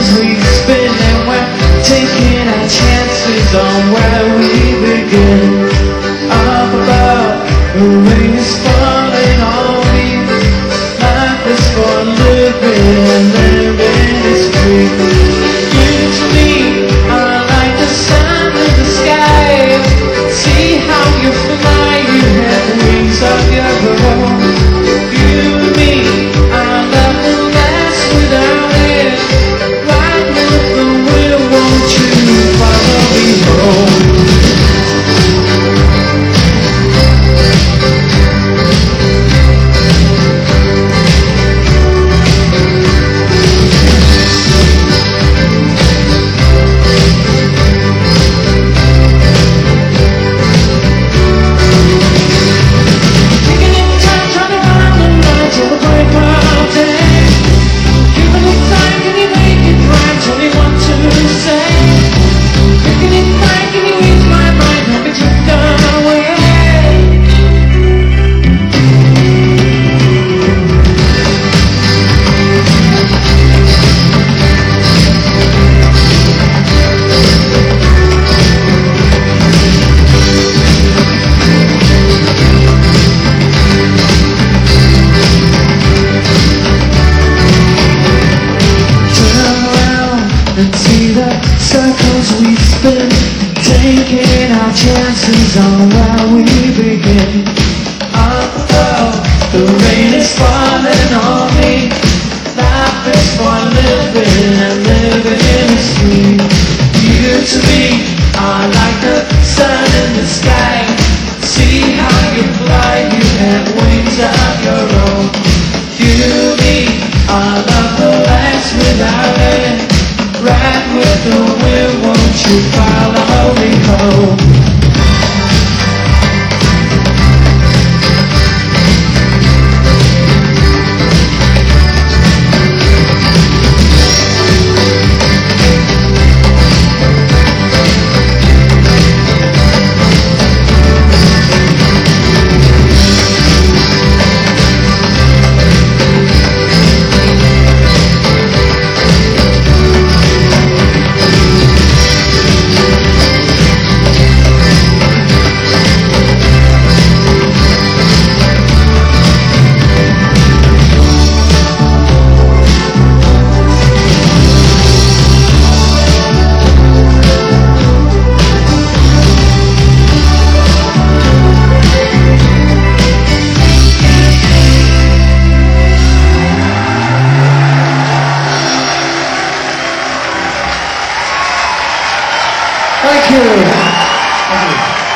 circles we spin, and we're taking our chances on where we begin. Up above, the rain is falling on me. Life is for living, and living is free. You to me are like the sun in the sky. See how you fly, you have wings of your own. You and me are love that lasts without end. Ride with the wind, won't you follow me home? And see the circles we spin, taking our chances on where we begin. Up above, the rain is falling on me. Life is for living, and living is free. You to me are like the sun in the sky. See how you fly, you have wings of your own. You, me, are love that lasts without end. Ride with the wind, won't you follow me home? Thank you.